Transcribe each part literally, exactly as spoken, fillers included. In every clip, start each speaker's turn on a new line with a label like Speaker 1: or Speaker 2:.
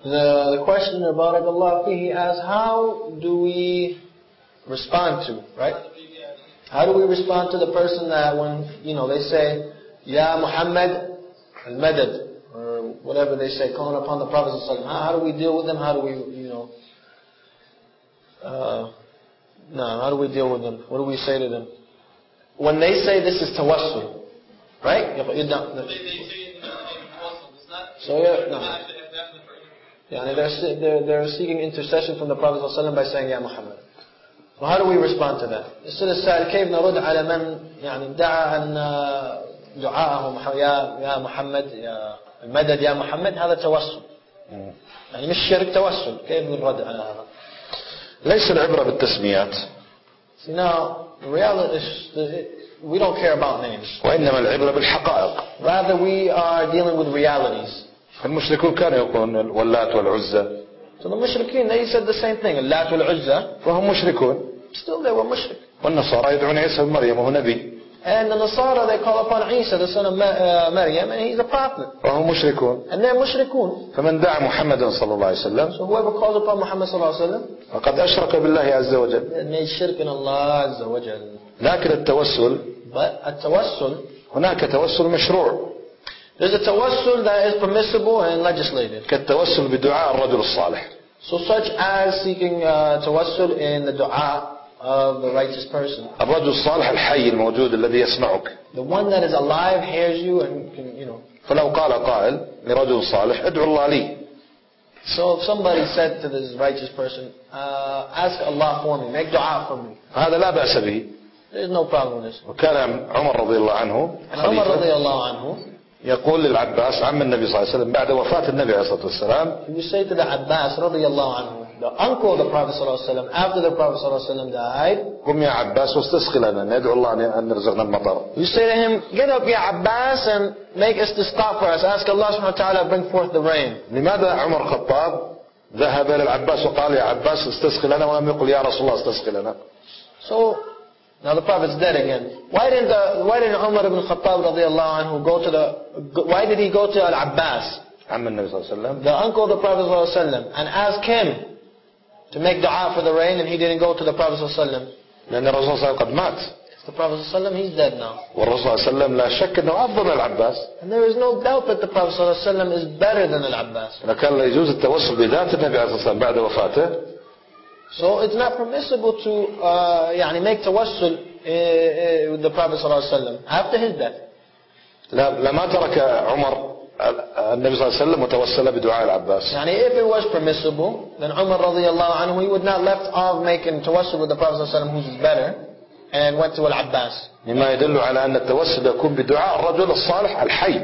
Speaker 1: The, the questioner, Barakallahu fihi, asks, how do we respond to, right? How do we respond to the person that when, you know, they say, Ya Muhammad al-Madad, or whatever they say, calling upon the Prophet ﷺ. How, how do we deal with them? How do we, you know, uh, no, how do we deal with them? What do we say to them? When they say this is tawassul, right? So yeah, no. Yeah, they're, they're, they're seeking intercession from the Prophet ﷺ by saying, Ya Muhammad. Well, how do we respond to that? السؤال السائل كيف نرد على من يعني ادعى أن دعاءهم يا يا محمد يا المدد يا محمد هذا توسل يعني مش شرك توسل كيف نرد على هذا؟
Speaker 2: ليس العبرة بالتسميات.
Speaker 1: See now, the reality is we don't care about names.
Speaker 2: وإنما العبرة بالحقائق.
Speaker 1: Rather we are dealing with realities.
Speaker 2: المشركون كانوا يقولون اللات والعزى.
Speaker 1: So the mushrikeen, they said the same thing. اللات والعزى.
Speaker 2: وهم مشركون.
Speaker 1: Still they were mushrik.
Speaker 2: والنصارى يدعون عيسى بن مريم وهو نبي.
Speaker 1: And the Nasara, they call upon Isa, the son of Maryam, and he's a prophet.
Speaker 2: وهم مشركون.
Speaker 1: And they're mushrikun.
Speaker 2: فمن دعا محمدا صلى الله عليه وسلم.
Speaker 1: So whoever calls upon Muhammad صلى الله عليه وسلم.
Speaker 2: فقد أشرك بالله عز وجل.
Speaker 1: made shirk in Allah عز وجل.
Speaker 2: لكن التوسل.
Speaker 1: But التوسل.
Speaker 2: هناك توسل مشروع.
Speaker 1: There's a tawassul that is permissible and legislated.
Speaker 2: كالتوسل بدعاء الرجل الصالح.
Speaker 1: So such as seeking uh, tawassul in the dua of the righteous person.
Speaker 2: الرجل الصالح الحي الموجود الذي يسمعك.
Speaker 1: The one that is alive hears you and can, you know.
Speaker 2: فلو قال قائل لرجل صالح ادعو الله لي.
Speaker 1: So if somebody said to this righteous person, uh, ask Allah for me, make dua for me.
Speaker 2: هذا لا بأس به.
Speaker 1: There's no problem with this.
Speaker 2: وكان عمر رضي الله عنه.
Speaker 1: And Umar رضي الله عنه.
Speaker 2: يقول للعباس عم النبي صلى الله عليه وسلم بعد وفاة النبي عليه الصلاة والسلام.
Speaker 1: He would say to the Abbas رضي الله عنه, the uncle of the Prophet صلى الله عليه وسلم, after the Prophet صلى الله عليه وسلم died.
Speaker 2: قم يا عباس واستسقي لنا ندعو الله أن يرزقنا المطر.
Speaker 1: You say to him, get up يا Abbas and make us to stop for us. Ask Allah subhanahu wa ta'ala bring forth the rain.
Speaker 2: لماذا عمر الخطاب ذهب إلى العباس وقال يا عباس استسقي لنا ولم يقل يا رسول الله استسقي لنا.
Speaker 1: So now the Prophet's dead again. Why didn't the, why didn't Umar ibn Khattab radiyallahu anhu go to the, why did he go to Al-Abbas,
Speaker 2: عم النبي صلى الله عليه وسلم,
Speaker 1: the uncle of the Prophet صلى الله عليه وسلم, and ask him to make dua for the rain, and he didn't go to the Prophet صلى الله عليه وسلم?
Speaker 2: لأن الرسول صلى الله عليه وسلم قد مات.
Speaker 1: The Prophet صلى الله عليه وسلم, he's dead now.
Speaker 2: والرسول صلى الله عليه وسلم لا شك أنه أفضل من العباس.
Speaker 1: And there is no doubt that the Prophet صلى الله عليه وسلم is better than Al-Abbas.
Speaker 2: لكن لا يجوز التوسل بذات النبي عليه الصلاة والسلام بعد وفاته.
Speaker 1: So it's not permissible to uh, يعني make tawassul with the Prophet صلى الله عليه وسلم after his death.
Speaker 2: لا لما ترك عمر النبي صلى الله عليه وسلم وتوسل بدعاء العباس.
Speaker 1: يعني if it was permissible, then Umar رضي الله عنه, he would not left off making tawassul with the Prophet صلى الله عليه وسلم, who's better, and went to Al-Abbas.
Speaker 2: مما يدل على أن التوسل يكون بدعاء الرجل الصالح الحي.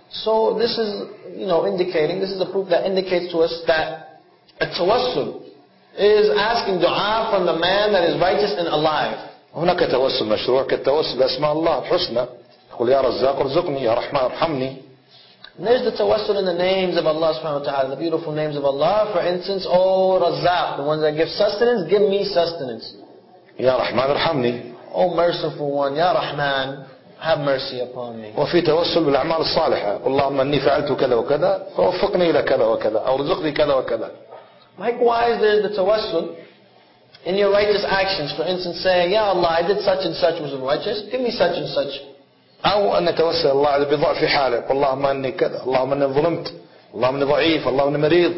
Speaker 1: So this is, you know, indicating, this is a proof that indicates to us that a tawassul is asking dua from the man that is righteous and alive.
Speaker 2: هناك توسل مشروع كالتوسل بأسماء الله الحسنى. يقول يا رزاق ارزقني يا رحمن ارحمني.
Speaker 1: And there's the tawassul in the names of Allah subhanahu wa ta'ala, the beautiful names of Allah. For instance, O Razzaq, the ones that give sustenance, give me sustenance.
Speaker 2: يا رحمن ارحمني.
Speaker 1: O merciful one, Ya Rahman, have mercy upon me.
Speaker 2: وفي توسل بالأعمال الصالحة. اللهم إني فعلت كذا وكذا فوفقني إلى كذا وكذا أو رزقني كذا وكذا.
Speaker 1: Likewise, there's the tawassul in your righteous actions. For instance, saying, Ya Allah, I did such and such was righteous, give me such and such.
Speaker 2: أو أن نتوسل الله بضعف حاله. اللهم إني كذا، اللهم إني ظلمت، اللهم إني ضعيف، اللهم إني مريض.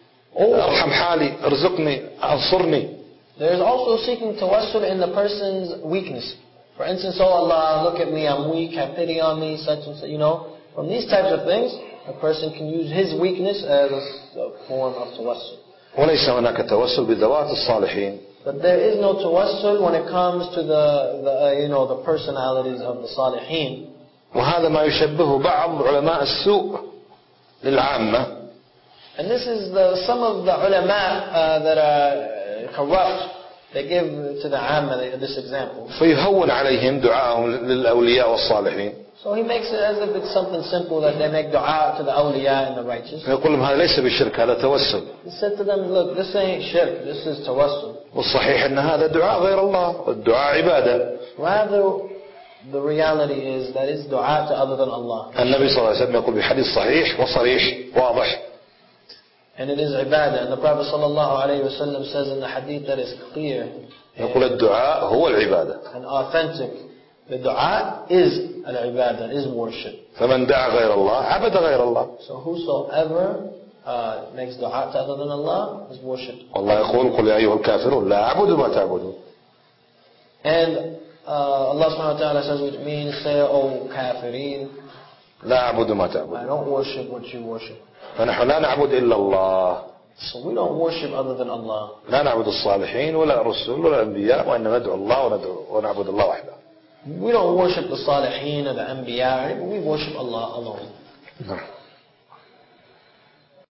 Speaker 2: ارحم حالي، ارزقني، انصرني.
Speaker 1: There is also seeking tawassul in the person's weakness. For instance, oh Allah, look at me, I'm weak, have pity on me, such and such. You know, from these types of things, a person can use his weakness as a form of tawassul.
Speaker 2: وليس هناك توسل بذوات الصالحين.
Speaker 1: But there is no tawassul when it comes to the, the uh, you know, the personalities of the salihin.
Speaker 2: وهذا ما يشبه بعض علماء السوء للعامة.
Speaker 1: And this is the, some of the ulama uh, that are corrupt, they give to the amma this example.
Speaker 2: فيهون عليهم دعاءهم للأولياء والصالحين.
Speaker 1: So he makes it as if it's something simple that they make dua to the awliya and the righteous.
Speaker 2: يقول لهم هذا ليس بالشرك هذا توسل.
Speaker 1: He said to them, look, this ain't shirk, this is tawassul.
Speaker 2: والصحيح أن هذا دعاء غير الله والدعاء عبادة.
Speaker 1: Rather, the reality is that it's dua to other than Allah.
Speaker 2: النبي صلى الله عليه وسلم يقول بحديث صحيح وصريح واضح.
Speaker 1: And it is ibadah. And the Prophet sallallahu alayhi wa sallam says in the hadith that is clear
Speaker 2: يقول الدعاء هو العبادة.
Speaker 1: and authentic. The dua is al-ibadah, is worship.
Speaker 2: فمن دعا غير الله عبد غير الله.
Speaker 1: So whosoever uh, makes dua to other than Allah is worship.
Speaker 2: والله يقول قل يا أيها الكافرون لا أعبد ما تعبدون.
Speaker 1: And uh, Allah subhanahu wa ta'ala says, which means, say, O kafirin,
Speaker 2: لا أعبد ما تعبدون.
Speaker 1: I don't worship what you worship.
Speaker 2: فنحن لا نعبد إلا الله.
Speaker 1: So we don't worship other than Allah.
Speaker 2: لا نعبد الصالحين ولا الرسل ولا الأنبياء وإنما ندعو الله وندعو ونعبد الله وحده.
Speaker 1: We don't worship the Salihin or the Anbiya, we worship Allah alone.